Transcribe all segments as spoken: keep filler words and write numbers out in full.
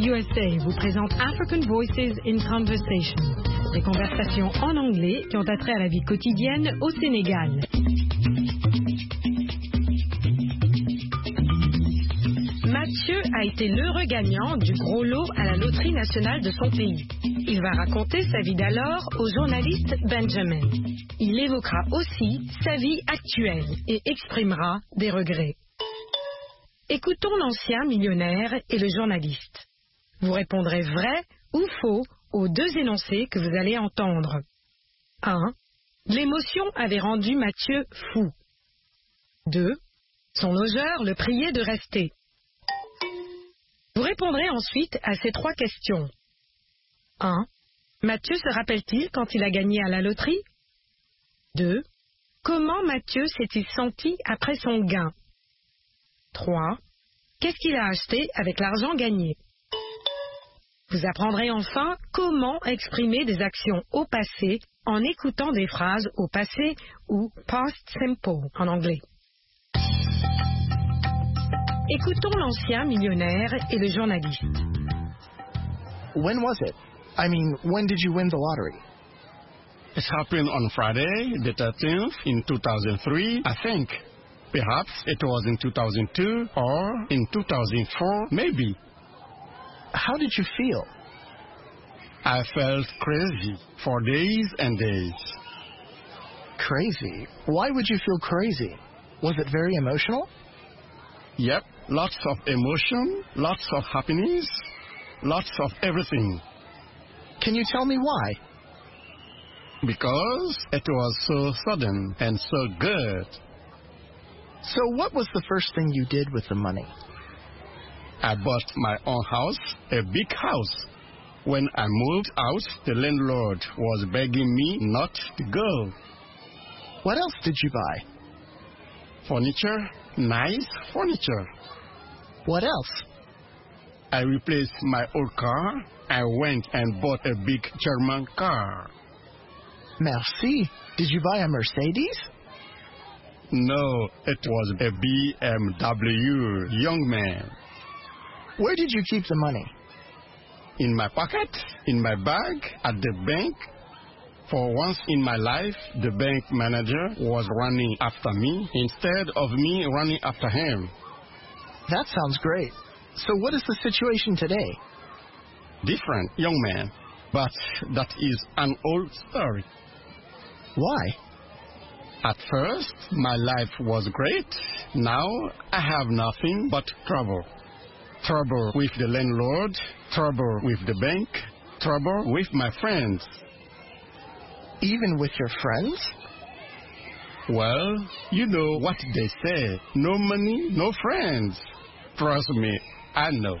U S A vous présente African Voices in Conversation, des conversations en anglais qui ont attrait à la vie quotidienne au Sénégal. Mathieu a été l'heureux gagnant du gros lot à la loterie nationale de son pays. Il va raconter sa vie d'alors au journaliste Benjamin. Il évoquera aussi sa vie actuelle et exprimera des regrets. Écoutons l'ancien millionnaire et le journaliste. Vous répondrez vrai ou faux aux deux énoncés que vous allez entendre. un. L'émotion avait rendu Mathieu fou. deux. Son logeur le priait de rester. Vous répondrez ensuite à ces trois questions. un. Mathieu se rappelle-t-il quand il a gagné à la loterie? deux. Comment Mathieu s'est-il senti après son gain? trois. Qu'est-ce qu'il a acheté avec l'argent gagné? Vous apprendrez enfin comment exprimer des actions au passé en écoutant des phrases au passé ou past simple en anglais. Écoutons l'ancien millionnaire et le journaliste. When was it? I mean, when did you win the lottery? It happened on Friday, the thirteenth, in two thousand three, I think. Perhaps it was in two thousand two or in two thousand four, maybe. How did you feel? I felt crazy for days and days. Crazy? Why would you feel crazy? Was it very emotional? Yep, lots of emotion, lots of happiness, lots of everything. Can you tell me why? Because it was so sudden and so good. So what was the first thing you did with the money? I bought my own house, a big house. When I moved out, the landlord was begging me not to go. What else did you buy? Furniture, nice furniture. What else? I replaced my old car. I went and bought a big German car. Merci. Did you buy a Mercedes? No, it was a B M W, young man. Where did you keep the money? In my pocket, in my bag, at the bank. For once in my life, the bank manager was running after me instead of me running after him. That sounds great. So what is the situation today? Different, young man. But that is an old story. Why? At first, my life was great. Now, I have nothing but trouble. Trouble with the landlord, trouble with the bank, trouble with my friends. Even with your friends? Well, you know what they say. No money, no friends. Trust me, I know.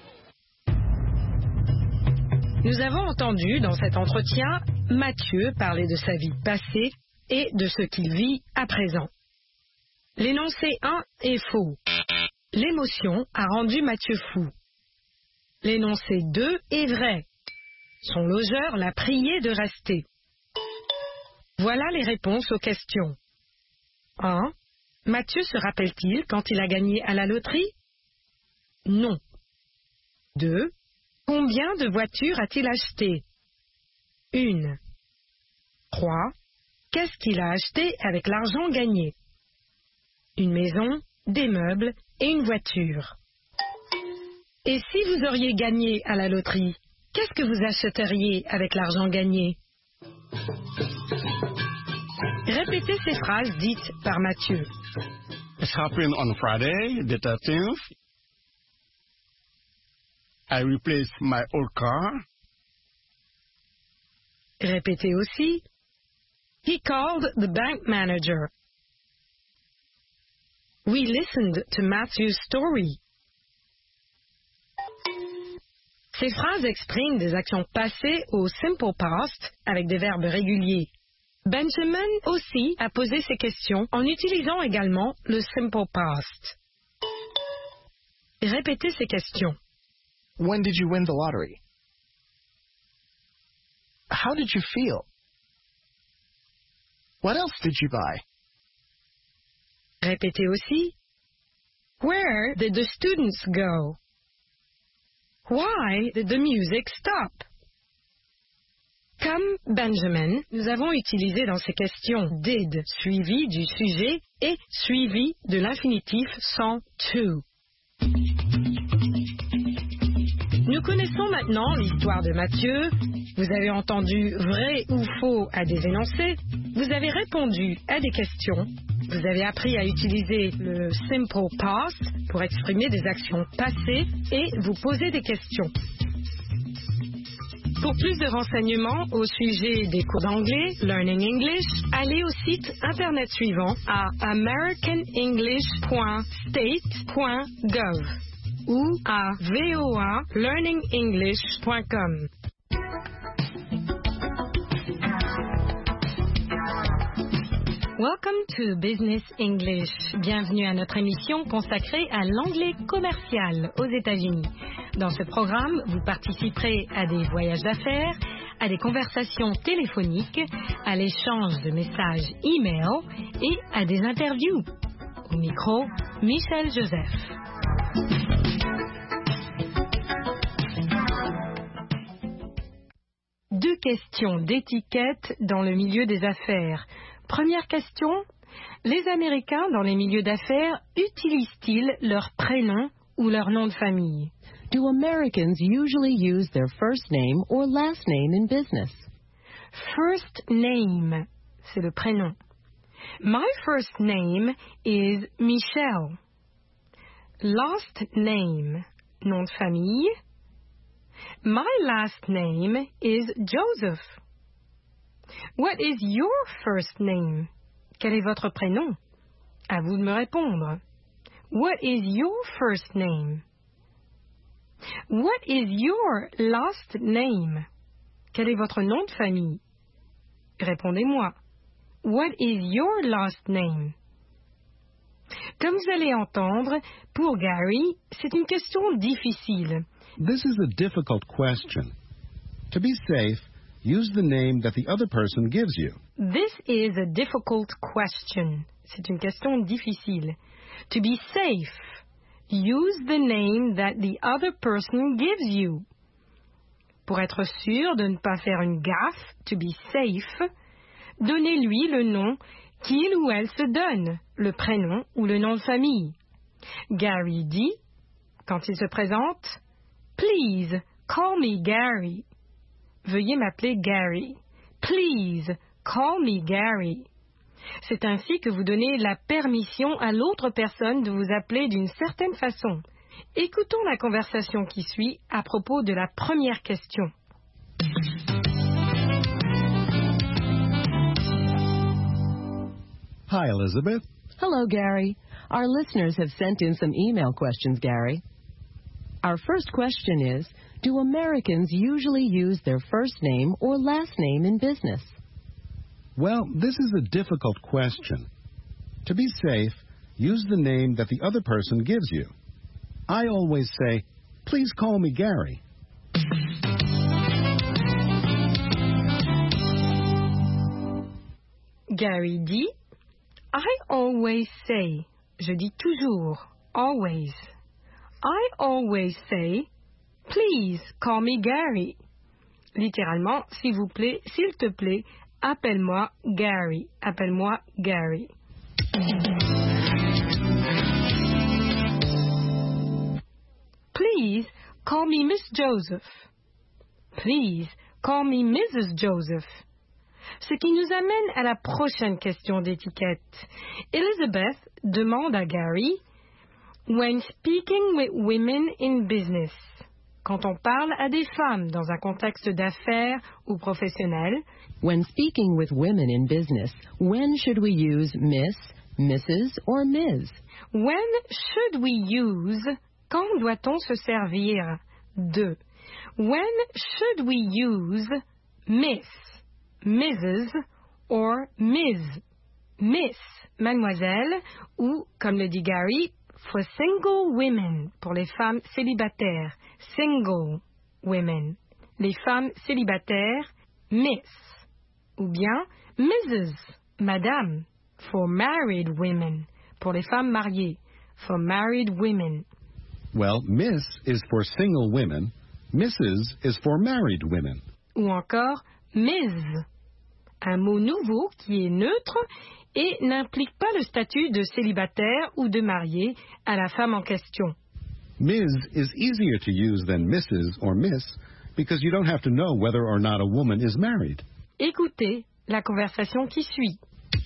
Nous avons entendu dans cet entretien Mathieu parler de sa vie passée et de ce qu'il vit à présent. L'énoncé un est faux. L'émotion a rendu Mathieu fou. L'énoncé deux est vrai. Son logeur l'a prié de rester. Voilà les réponses aux questions. un. Mathieu se rappelle-t-il quand il a gagné à la loterie? Non. deux. Combien de voitures a-t-il acheté? Une. trois. Qu'est-ce qu'il a acheté avec l'argent gagné? Une maison, des meubles et une voiture. Et si vous auriez gagné à la loterie, qu'est-ce que vous achèteriez avec l'argent gagné? Répétez ces phrases dites par Mathieu. It happened on Friday, the thirteenth. I replaced my old car. Répétez aussi. He called the bank manager. We listened to Matthew's story. Ces phrases expriment des actions passées au simple past avec des verbes réguliers. Benjamin aussi a posé ces questions en utilisant également le simple past. Répétez ces questions. When did you win the lottery? How did you feel? What else did you buy? Répétez aussi. Where did the students go? Why did the music stop? Comme Benjamin, nous avons utilisé dans ces questions did suivi du sujet et suivi de l'infinitif sans to. Nous connaissons maintenant l'histoire de Mathieu. Vous avez entendu vrai ou faux à des énoncés. Vous avez répondu à des questions. Vous avez appris à utiliser le simple past pour exprimer des actions passées et vous poser des questions. Pour plus de renseignements au sujet des cours d'anglais, Learning English, allez au site internet suivant à american english point state point gov ou à voa learning english point com. Welcome to Business English. Bienvenue à notre émission consacrée à l'anglais commercial aux États-Unis. Dans ce programme, vous participerez à des voyages d'affaires, à des conversations téléphoniques, à l'échange de messages e-mail et à des interviews. Au micro, Michel Joseph. Deux questions d'étiquette dans le milieu des affaires. Première question, les Américains dans les milieux d'affaires utilisent-ils leur prénom ou leur nom de famille? Do Americans usually use their first name or last name in business? First name, c'est le prénom. My first name is Michelle. Last name, nom de famille. My last name is Joseph. What is your first name? Quel est votre prénom? À vous de me répondre. What is your first name? What is your last name? Quel est votre nom de famille? Répondez-moi. What is your last name? Comme vous allez entendre, pour Gary, c'est une question difficile. This is a difficult question. To be safe, use the name that the other person gives you. This is a difficult question. C'est une question difficile. To be safe, use the name that the other person gives you. Pour être sûr de ne pas faire une gaffe, to be safe, donnez-lui le nom qu'il ou elle se donne, le prénom ou le nom de famille. Gary dit, quand il se présente, Please, call me Gary. Veuillez m'appeler Gary. Please, call me Gary. C'est ainsi que vous donnez la permission à l'autre personne de vous appeler d'une certaine façon. Écoutons la conversation qui suit à propos de la première question. Hi, Elizabeth. Hello, Gary. Our listeners have sent in some email questions, Gary. Our first question is, do Americans usually use their first name or last name in business? Well, this is a difficult question. To be safe, use the name that the other person gives you. I always say, please call me Gary. Gary dit, I always say, je dis toujours, always. I always say, please call me Gary. Littéralement, s'il vous plaît, s'il te plaît, appelle-moi Gary. Appelle-moi Gary. Please call me Miss Joseph. Please call me Missus Joseph. Ce qui nous amène à la prochaine question d'étiquette. Elizabeth demande à Gary, when speaking with women in business, quand on parle à des femmes dans un contexte d'affaires ou professionnel, when speaking with women in business, when should we use Miss, Missus or Miz? When should we use, quand doit-on se servir de? When should we use Miss, Missus or Miz? Miss, mademoiselle, ou, comme le dit Gary, for single women, pour les femmes célibataires, single women. Les femmes célibataires, Miss. Ou bien Missus, madame, for married women, pour les femmes mariées, for married women. Well, Miss is for single women, Missus is for married women. Ou encore Miz, un mot nouveau qui est neutre et n'implique pas le statut de célibataire ou de marié à la femme en question. Miz is easier to use than Missus or Miss because you don't have to know whether or not a woman is married. Écoutez la conversation qui suit.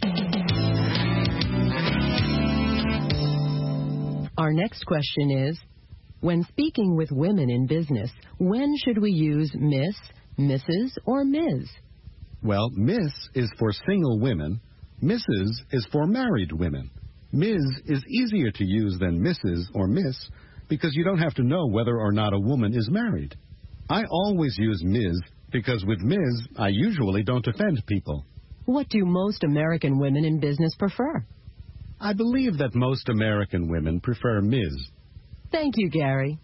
Our next question is, when speaking with women in business, when should we use Miss, Missus, or Miz? Well, Miss is for single women. Missus is for married women. Miz is easier to use than Missus or Miss because you don't have to know whether or not a woman is married. I always use Miz because with Miz, I usually don't offend people. What do most American women in business prefer? I believe that most American women prefer Miz. Thank you, Gary.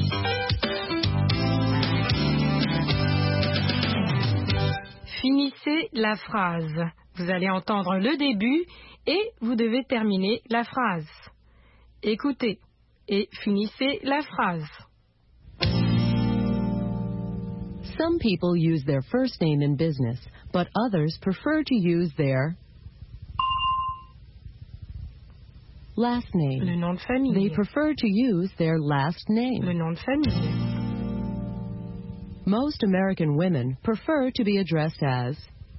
Finissez la phrase. Vous allez entendre le début et vous devez terminer la phrase. Écoutez et finissez la phrase. Some people use their first name in business, but others prefer to use their last name. Le nom de famille. They prefer to use their last name. Le nom de famille. Most American women prefer to be addressed as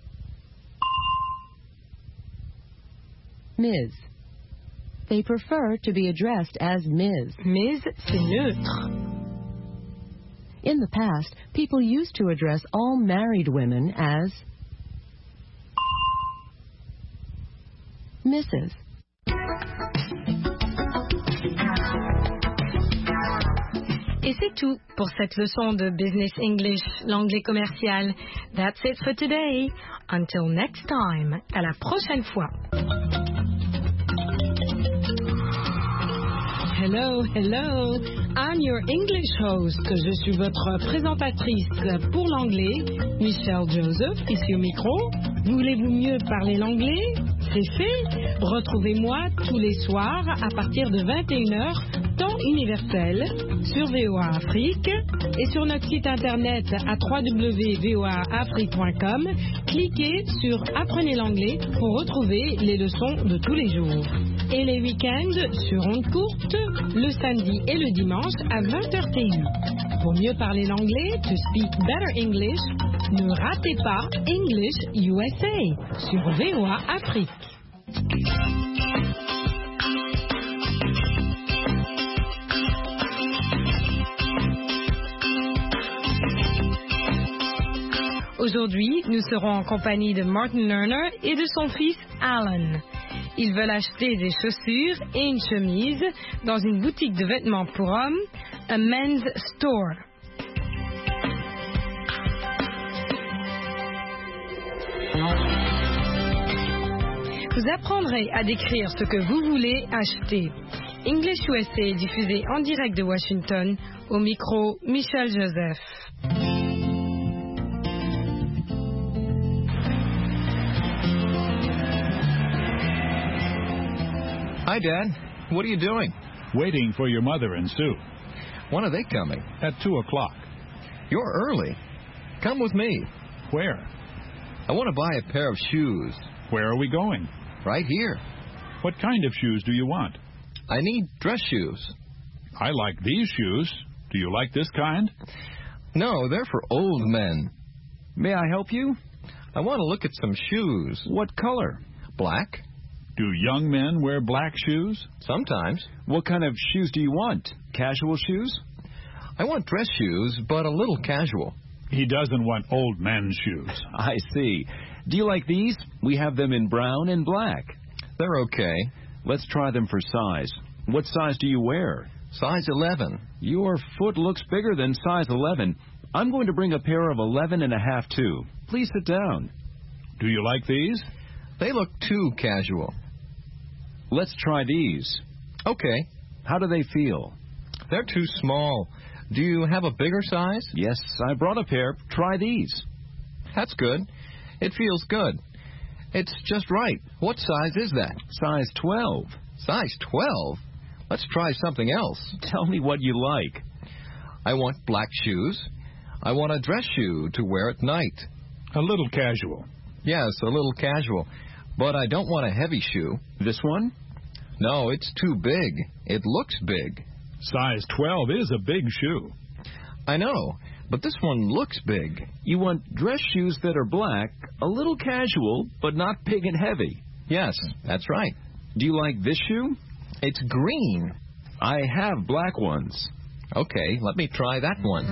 Miz. They prefer to be addressed as Miz. Miz, c'est neutre. In the past, people used to address all married women as Missus Et c'est tout pour cette leçon de Business English, l'anglais commercial. That's it for today. Until next time. À la prochaine fois. Hello, hello. I'm your English host. Je suis votre présentatrice pour l'anglais, Michelle Joseph, ici au micro. Voulez-vous mieux parler l'anglais? C'est fait. Retrouvez-moi tous les soirs à partir de vingt et une heures, temps universel, sur V O A Afrique et sur notre site internet à w w w point v o a afrique point com. Cliquez sur Apprenez l'anglais pour retrouver les leçons de tous les jours. Et les week-ends sur ondes courtes, le samedi et le dimanche à vingt heures T U. Pour mieux parler l'anglais, to speak better English, ne ratez pas English U S A sur V O A Afrique. Aujourd'hui, nous serons en compagnie de Martin Lerner et de son fils Alan. Ils veulent acheter des chaussures et une chemise dans une boutique de vêtements pour hommes, a men's store. Vous apprendrez à décrire ce que vous voulez acheter. English U S A est diffusé en direct de Washington, au micro Michel Joseph. Hi, Dad. What are you doing? Waiting for your mother and Sue. When are they coming? At two o'clock. You're early. Come with me. Where? I want to buy a pair of shoes. Where are we going? Right here. What kind of shoes do you want? I need dress shoes. I like these shoes. Do you like this kind? No, they're for old men. May I help you? I want to look at some shoes. What color? Black. Do young men wear black shoes? Sometimes. What kind of shoes do you want? Casual shoes? I want dress shoes, but a little casual. He doesn't want old men's shoes. I see. Do you like these? We have them in brown and black. They're okay. Let's try them for size. What size do you wear? Size eleven. Your foot looks bigger than size eleven. I'm going to bring a pair of eleven and a half too. Please sit down. Do you like these? They look too casual. Let's try these. Okay. How do they feel? They're too small. Do you have a bigger size? Yes, I brought a pair. Try these. That's good. It feels good. It's just right. What size is that? Size twelve. Size twelve? Let's try something else. Tell me what you like. I want black shoes I want a dress shoe to wear at night. A little casual. Yes, a little casual. But I don't want a heavy shoe. This one? No, it's too big. It looks big. Size twelve is a big shoe. I know, but this one looks big. You want dress shoes that are black, a little casual, but not big and heavy. Yes, that's right. Do you like this shoe? It's green. I have black ones. Okay, let me try that one.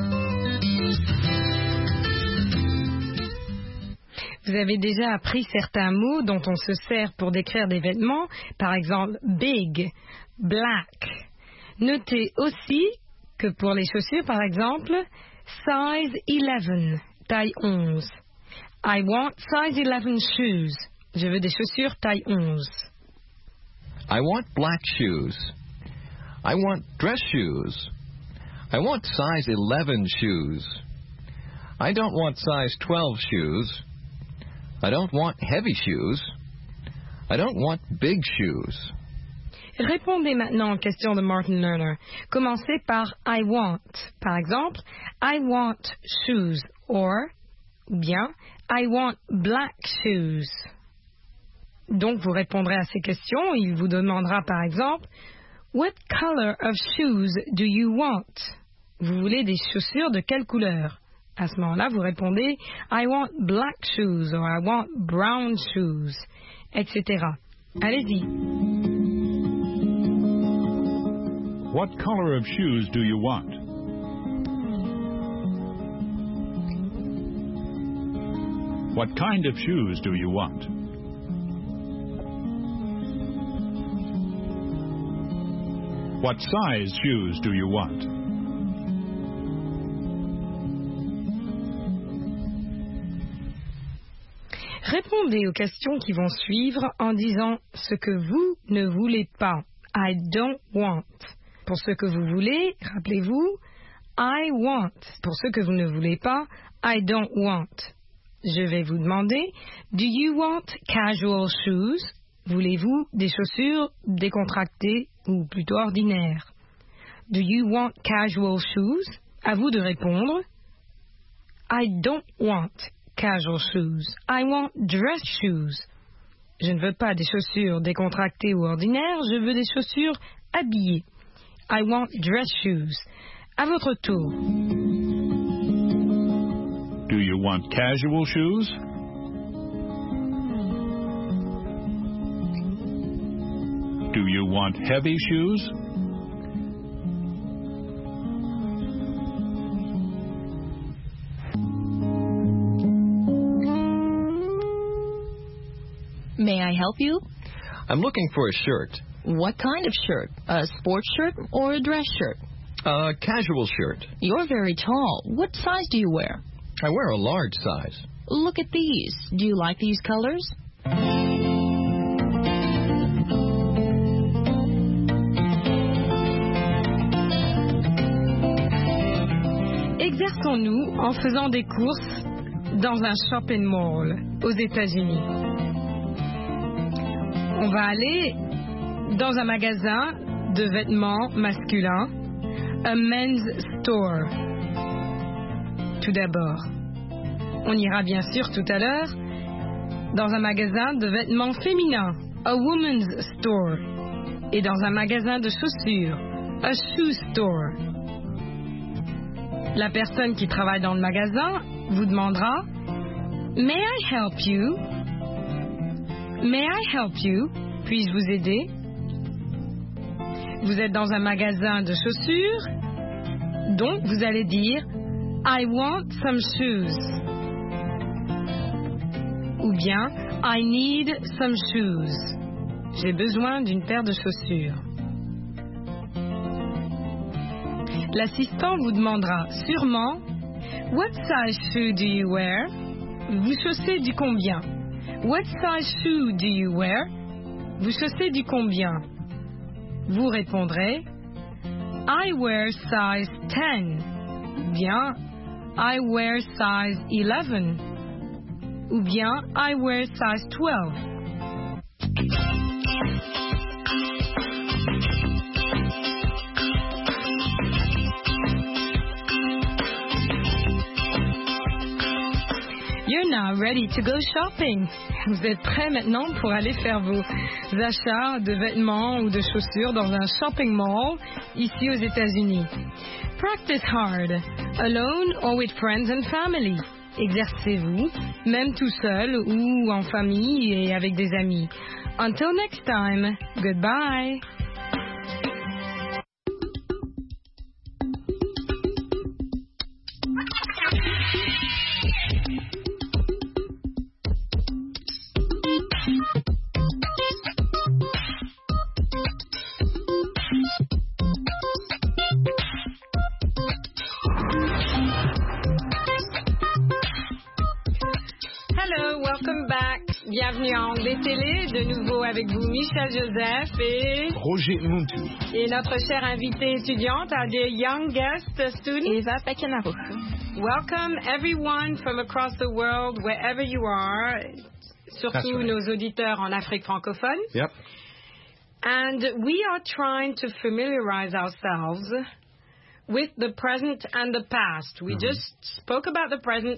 Vous avez déjà appris certains mots dont on se sert pour décrire des vêtements, par exemple big, black. Notez aussi que pour les chaussures, par exemple, size eleven, taille onze. I want size eleven shoes. Je veux des chaussures taille onze. I want black shoes. I want dress shoes. I want size eleven shoes. I don't want size twelve shoes. I don't want heavy shoes. I don't want big shoes. Répondez maintenant aux questions de Martin Lerner. Commencez par I want. Par exemple, I want shoes or bien I want black shoes. Donc vous répondrez à ces questions. Il vous demandera par exemple What color of shoes do you want? Vous voulez des chaussures de quelle couleur? À ce moment-là, vous répondez I want black shoes or I want brown shoes, et cetera. Allez-y. What color of shoes do you want? What kind of shoes do you want? What size shoes do you want? Répondez aux questions qui vont suivre en disant ce que vous ne voulez pas. I don't want. Pour ce que vous voulez, rappelez-vous, I want. Pour ce que vous ne voulez pas, I don't want. Je vais vous demander, do you want casual shoes? Voulez-vous des chaussures décontractées ou plutôt ordinaires? Do you want casual shoes? À vous de répondre. I don't want casual shoes. I want dress shoes. Je ne veux pas des chaussures décontractées ou ordinaires, je veux des chaussures habillées. I want dress shoes. À votre tour. Do you want casual shoes? Do you want heavy shoes? May I help you? I'm looking for a shirt. What kind of shirt? A sports shirt or a dress shirt? A casual shirt. You're very tall. What size do you wear? I wear a large size. Look at these. Do you like these colors? Exerçons-nous en faisant des courses dans un shopping mall aux États-Unis. On va aller dans un magasin de vêtements masculins, a men's store. Tout d'abord, on ira bien sûr tout à l'heure dans un magasin de vêtements féminins, a woman's store, et dans un magasin de chaussures, a shoe store. La personne qui travaille dans le magasin vous demandera May I help you? May I help you? Puis-je vous aider? Vous êtes dans un magasin de chaussures, donc vous allez dire I want some shoes. Ou bien I need some shoes. J'ai besoin d'une paire de chaussures. L'assistant vous demandera sûrement What size shoe do you wear? Vous chaussez du combien? What size shoe do you wear? Vous chaussez du combien? Vous répondrez I wear size ten. Bien I wear size eleven. Ou bien I wear size twelve. are ready to go shopping. Vous êtes prêts maintenant pour aller faire vos achats de vêtements ou de chaussures dans un shopping mall ici aux États-Unis. Practice hard, alone or with friends and family. Exercez-vous, même tout seul ou en famille et avec des amis. Until next time, goodbye. Bienvenue à Anglais Télé, de nouveau avec vous Michel Joseph et Roger Muntu. Et notre chère invitée étudiante, our dear young guest student, Eva Pekenaro. Welcome everyone from across the world, wherever you are, surtout right. Nos auditeurs en Afrique francophone. Yep. And we are trying to familiarize ourselves with the present and the past. We mm-hmm. just spoke about the present.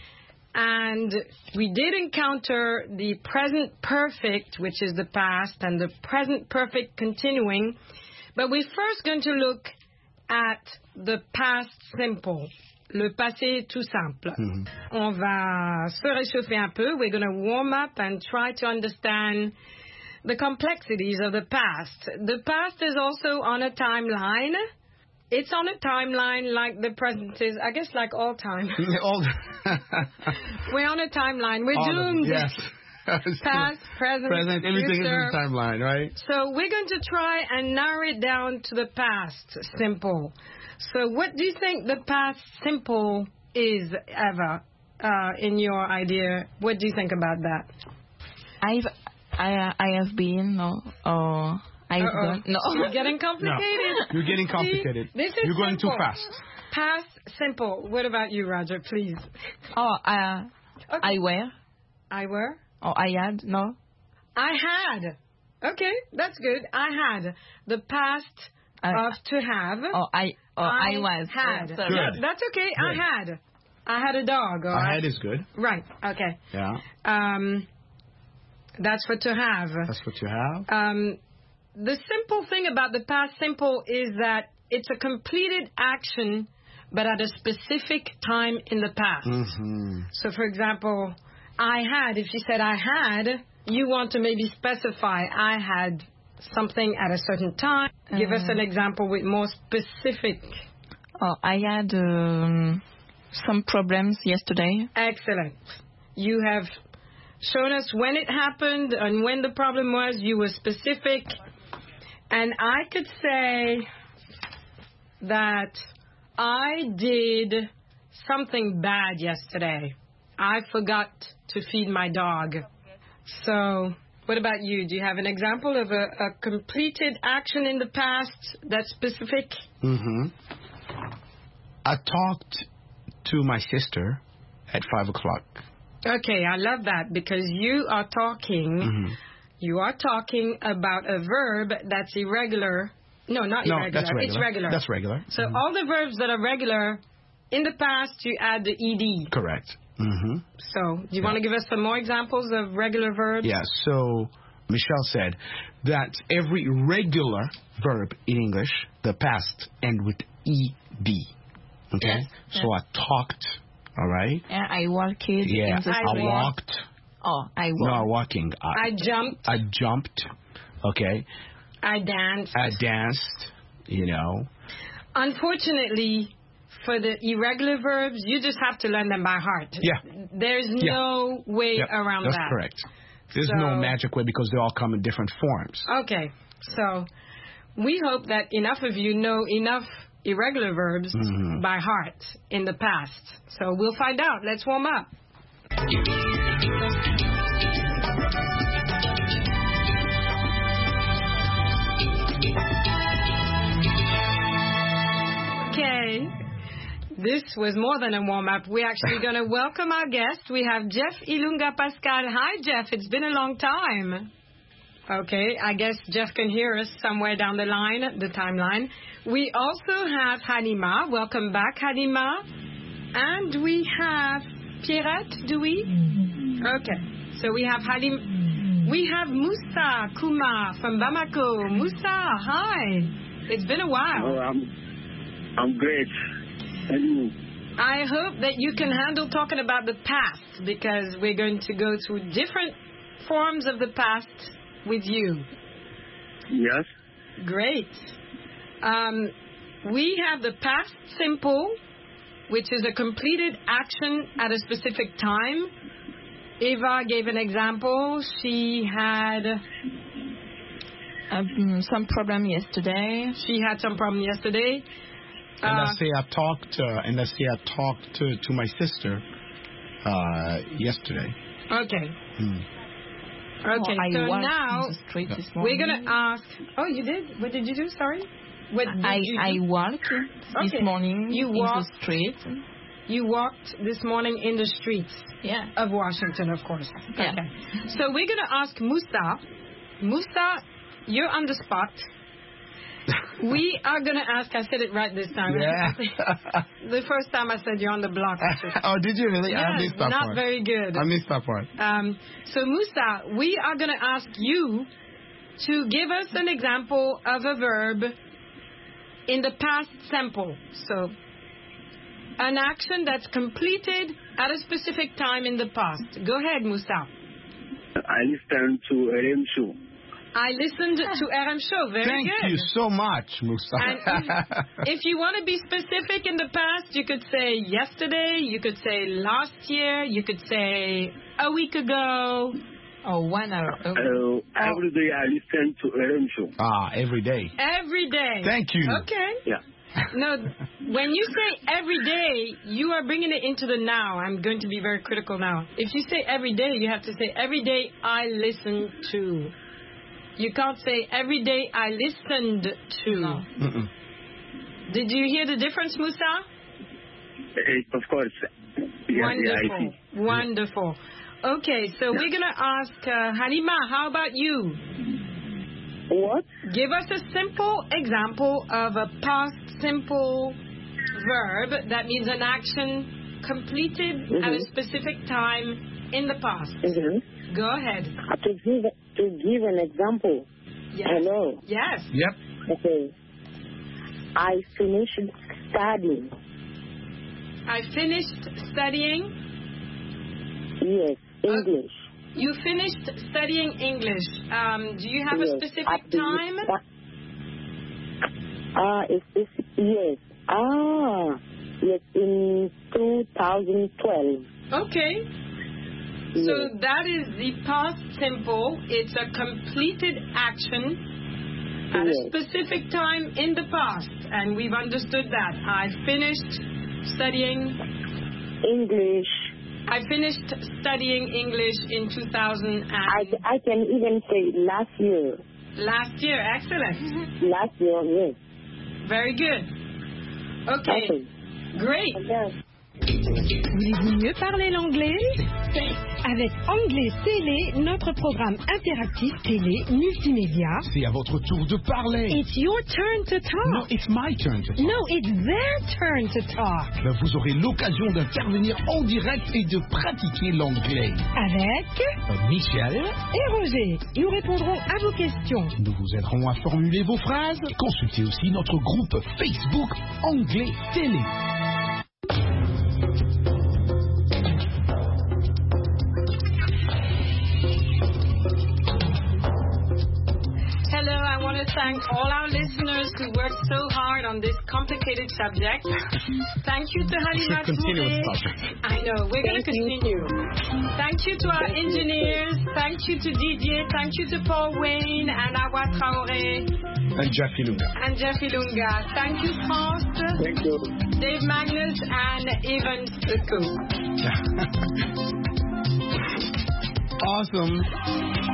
And we did encounter the present perfect, which is the past, and the present perfect continuing. But we're first going to look at the past simple, le passé tout simple. Mm-hmm. On va se réchauffer un peu. We're going to warm up and try to understand the complexities of the past. The past is also on a timeline. It's on a timeline like the present is, I guess, like all time. all We're on a timeline. We're all doomed. Yes. Past, present, present, everything future. is in the timeline, right? So we're going to try and narrow it down to the past simple. So what do you think the past simple is, Eva, uh, in your idea? What do you think about that? I've, I, I have been, no, or... I've gone, no. You're getting complicated. No. You're getting complicated. See, this is You're going simple. too fast. Past simple. What about you, Roger, please? Oh, uh, okay. I were. I were? Oh, I had, no. I had. Okay, that's good. I had. The past uh, of to have. Oh, I oh, I, I was. had. Good. That, that's okay. Good. I had. I had a dog. I had is good. Right, okay. Yeah. Um, that's for to have. That's what you have. Um, The simple thing about the past simple is that it's a completed action, but at a specific time in the past. Mm-hmm. So, for example, I had, if you said I had, you want to maybe specify I had something at a certain time. Uh, Give us an example with more specific. Oh, I had um, some problems yesterday. Excellent. You have shown us when it happened and when the problem was. You were specific. And I could say that I did something bad yesterday. I forgot to feed my dog. So, what about you? Do you have an example of a, a completed action in the past that's specific? Mm-hmm. I talked to my sister at five o'clock. Okay, I love that because you are talking... Mm-hmm. You are talking about a verb that's irregular. No, not no, irregular. That's regular. It's regular. That's regular. So mm-hmm. all the verbs that are regular, in the past, you add the ed. Correct. Mm-hmm. So do you yeah. want to give us some more examples of regular verbs? Yeah, so Michelle said that every regular verb in English, the past, end with ed. Okay? Yes. So yeah. I talked, all right? Yeah, I walked. Yeah, in the I walked. Oh, I walked. No, walking. I, I jumped. I jumped. Okay. I danced. I danced, you know. Unfortunately, for the irregular verbs, you just have to learn them by heart. Yeah. There's yeah. no way yep. around That's that. That's correct. There's so, no magic way because they all come in different forms. Okay. So we hope that enough of you know enough irregular verbs mm-hmm. by heart in the past. So we'll find out. Let's warm up. Okay, this was more than a warm-up. We're actually going to welcome our guest. We have Jeff Ilunga Pascal. Hi, Jeff. It's been a long time. Okay, I guess Jeff can hear us somewhere down the line, the timeline. We also have Halima. Welcome back, Halima. And we have Pierrette, do we? Okay. So we have Halim. We have Musa Kumar from Bamako. Musa, hi. It's been a while. Oh, I'm, I'm great. And you? I hope that you can handle talking about the past, because we're going to go through different forms of the past with you. Yes. Great. Um, we have the past simple, which is a completed action at a specific time. Eva gave an example. She had um, some problem yesterday. She had some problem yesterday. And Uh, let's say I talked, uh, and let's say I talked to, to my sister uh, yesterday. Okay. Hmm. Okay, Oh, I so walked now in the street this we're morning. going to ask... Oh, you did? What did you do? Sorry? What did I, you I do? walked Okay. this morning You in walked- the street. You walked this morning in the streets Yeah. of Washington, of course. Yeah. Okay. So we're going to ask Musa. Musa, you're on the spot. We are going to ask, I said it right this time. Yeah. The first time I said you're on the block. Oh, did you really? I Yes, missed that not part. very good. I missed that part. Um, so, Musa, we are going to ask you to give us an example of a verb in the past simple. So, an action that's completed at a specific time in the past. Go ahead, Musa. I listened to R M show. I listened to R M Show. Very Thank good. you so much, Musa. And if, if you want to be specific in the past, you could say yesterday, you could say last year, you could say a week ago. Or one hour ago. Uh, every day I listen to R M show. Ah, every day. Every day. Thank you. Okay. Yeah. No, when you say every day, you are bringing it into the now. I'm going to be very critical now. If you say every day, you have to say every day I listen to. You can't say every day I listened to. No. Mm-mm. Did you hear the difference, Musa? Uh, of course. Yeah, Wonderful. yeah, I see. Wonderful. Okay, so we're going to ask uh, Halima, how about you? What? Give us a simple example of a past simple verb that means an action completed Mm-hmm. at a specific time in the past. Mm-hmm. Go ahead. To give to give an example. Yes. Hello. Yes. Yep. Okay. I finished studying. I finished studying. Yes, English. You finished studying English. Um, do you have yes. a specific At the- time? Ah, uh, it's, it's, yes. Ah, yes, in two thousand twelve. Okay. Yes. So that is the past simple. It's a completed action at Yes. a specific time in the past. And we've understood that. I finished studying English. I finished studying English in two thousand and I, I can even say last year. last year. Excellent. Last year, yes. Very good. Okay. Okay. Great. Yes. Voulez-vous mieux parler l'anglais? Avec Anglais Télé, notre programme interactif télé multimédia. C'est à votre tour de parler. It's your turn to talk. No, it's my turn to talk. No, it's their turn to talk. Ben, vous aurez l'occasion d'intervenir en direct et de pratiquer l'anglais. Avec Euh, Michel et Roger. Nous répondrons à vos questions. Nous vous aiderons à formuler vos phrases. Consultez aussi notre groupe Facebook Anglais Télé. Hello, I want to thank all our listeners who worked so hard on this complicated subject. Thank you to Halima should continue with the Touré. subject. I know, we're going to continue. Thank you to our engineers. Thank you to Didier. Thank you to Paul Wayne and Awa Traoré And Jeffy Lunga. and Jeffy Lunga. Thank you, France, Thank you. Dave Magnus, and Evan Lecoux. Awesome.